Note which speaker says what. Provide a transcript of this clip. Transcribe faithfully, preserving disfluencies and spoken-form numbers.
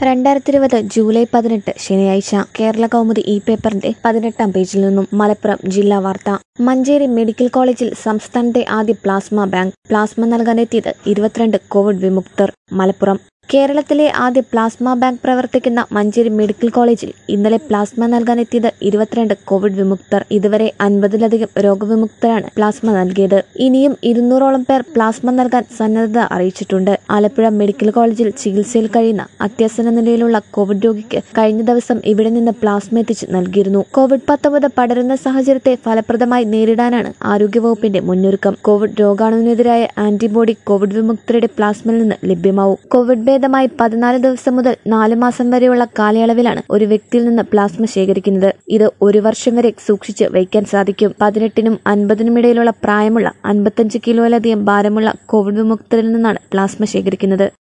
Speaker 1: രണ്ടായിരത്തി ഇരുപത് ജൂലൈ പതിനെട്ട് ശനിയാഴ്ച കേരള കൗമുദി ഇ പേപ്പറിന്റെ പതിനെട്ടാം പേജിൽ നിന്നും മലപ്പുറം ജില്ലാ വാർത്ത. മഞ്ചേരി മെഡിക്കൽ കോളേജിൽ സംസ്ഥാനത്തെ ആദ്യ പ്ലാസ്മ ബാങ്ക്. പ്ലാസ്മ നൽകാനെത്തിയത് ഇരുപത്തിരണ്ട് കോവിഡ് വിമുക്തർ. മലപ്പുറം. കേരളത്തിലെ ആദ്യ പ്ലാസ്മ ബാങ്ക് പ്രവർത്തിക്കുന്ന മഞ്ചേരി മെഡിക്കൽ കോളേജിൽ ഇന്നലെ പ്ലാസ്മ നൽകാനെത്തിയത് ഇരുപത്തിരണ്ട് കോവിഡ് വിമുക്തർ. ഇതുവരെ അൻപതിലധികം രോഗവിമുക്തരാണ് പ്ലാസ്മ നൽകിയത്. ഇനിയും ഇരുന്നൂറോളം പേർ പ്ലാസ്മ നൽകാൻ സന്നദ്ധത അറിയിച്ചിട്ടുണ്ട്. ആലപ്പുഴ മെഡിക്കൽ കോളേജിൽ ചികിത്സയിൽ കഴിയുന്ന അത്യാസന്ന നിലയിലുള്ള കോവിഡ് രോഗിക്ക് കഴിഞ്ഞ ദിവസം ഇവിടെ നിന്ന് പ്ലാസ്മ എത്തിച്ച് നൽകിയിരുന്നു. കോവിഡ് പത്തൊമ്പത് പടരുന്ന സാഹചര്യത്തെ ഫലപ്രദമായി നേരിടാനാണ് ആരോഗ്യവകുപ്പിന്റെ മുന്നൊരുക്കം. കോവിഡ് രോഗാണുവിനെതിരായ ആന്റിബോഡി കോവിഡ് വിമുക്തരുടെ പ്ലാസ്മയിൽ നിന്ന് ലഭ്യമാവും. കോവിഡ് ഭേദമായി പതിനാല് ദിവസം മുതൽ നാല് മാസം വരെയുള്ള കാലയളവിലാണ് ഒരു വ്യക്തിയിൽ നിന്ന് പ്ലാസ്മ ശേഖരിക്കുന്നത്. ഇത് ഒരു വർഷം വരെ സൂക്ഷിച്ച് വയ്ക്കാൻ സാധിക്കും. പതിനെട്ടിനും അൻപതിനും ഇടയിലുള്ള പ്രായമുള്ള അൻപത്തഞ്ച് കിലോയിലധികം ഭാരമുള്ള കോവിഡ് വിമുക്തരിൽ നിന്നാണ് പ്ലാസ്മ ശേഖരിക്കുന്നത്.